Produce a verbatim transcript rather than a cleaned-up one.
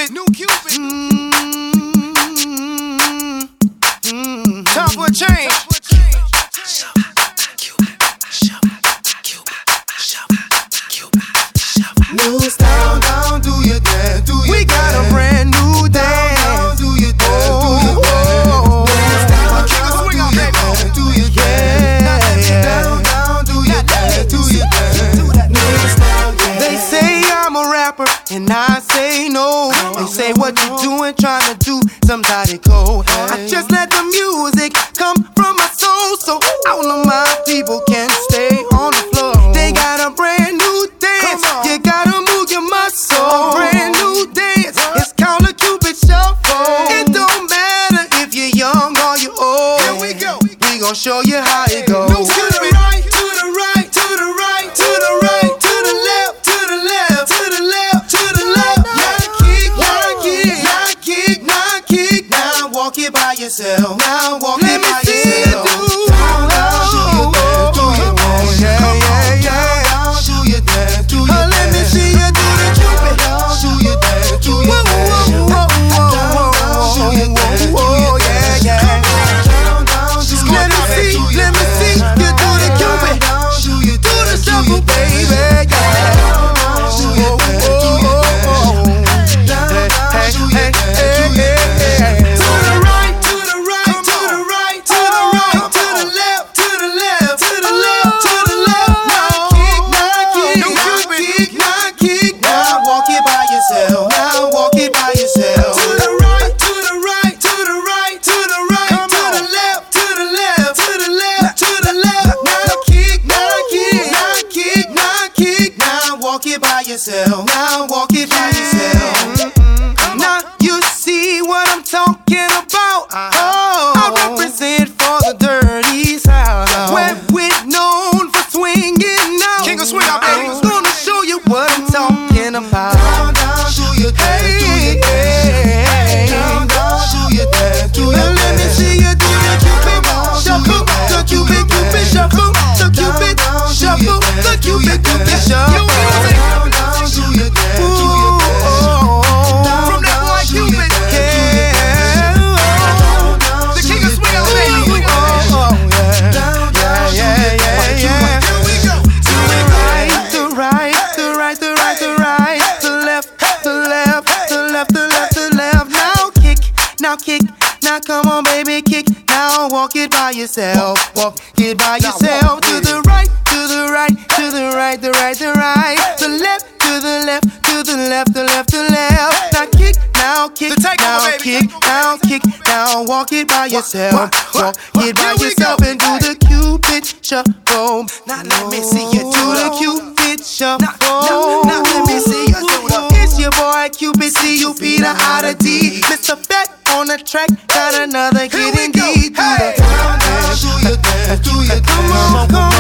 Cupid. New Cupid. Mm-hmm. Mm-hmm. Time for a change. New style, down, do your dance, do your We dance. Got a brand new dance. Down, do your dance, oh, do your dance. Oh, new style, kick a swing on that dance, do your dance. Down, down, do your dance, do your dance. New style, yeah. They say I'm a rapper, and I say no. They say what you doing, trying to do somebody cold. I just let the music come from my soul, so all of my people can stay on the floor. They got a brand new dance. You gotta move your muscle. A brand new dance. It's called a Cupid Shuffle. It don't matter if you're young or you're old. Here we go. We gon' show you how it goes. To the right, to the right, to the right, to the right, to the left, to the left, to the left, to the left. Now kick, now kick, now kick, now kick. Now walk it by yourself. Now walk it by yourself. Down, down, do your dance, do your dance. Yeah, yeah, yeah. Down, do your dance, do your dance. Let me see you do the Cupid. Down, do your dance, do your dance. Down, down, do your dance, do your dance. Yeah, yeah. Down, down, do your dance. Let me see, let me see you do the Cupid. Do the shuffle, baby. Yeah. Down, down, do your dance, do your dance. Down, down, do your dance, do your dance. To the right, to the right, to the right, to the right, to the left, to the left, to the left, to the left. Now kick, now kick, now kick, now kick. Now walk it by yourself. Now walk it by yourself. To the right, to the right, to the right, to the right, to the left, to the left, to the left, to the left. Now kick, now kick, now kick, now kick. Now walk it by yourself. Now walk it by yourself. Now you see what I'm talking about. Oh, I represent for the dirty South, where we're known for swinging out. King of swing out, baby. I'm gonna show you what I'm talking about. Down, down, do your dance, do your dance. Down, down, do your dance, do your dance. Let me see you do the Cupid Shuffle, the Cupid Cupid Shuffle, the Cupid Shuffle, the Cupid Cupid Shuffle. Down, down, do your dance, do your dance. From that boy Cupid, yeah. The king of swing out, baby. Oh, yeah, yeah, yeah, yeah. Here we go. To the right, the right, the right, the right, the right, the left, the left, the left, the left, the left. Now kick, now kick, now come on, baby, kick. Now walk it by yourself, walk it by yourself. To the right, to the right, to the right, the right, the right, the left, to the left, to the left, the left, the left. Now kick, now kick, now kick, now kick, now walk it by yourself, walk it by yourself and do the Cupid Shuffle. Now let me see you do the Cupid Shuffle. Now let me see you do the. It's your boy Cupid, C U P the I to D. Mister Bet on the track, got another hit indeed. Do the down, down, do your dance, do your dance. Come on, come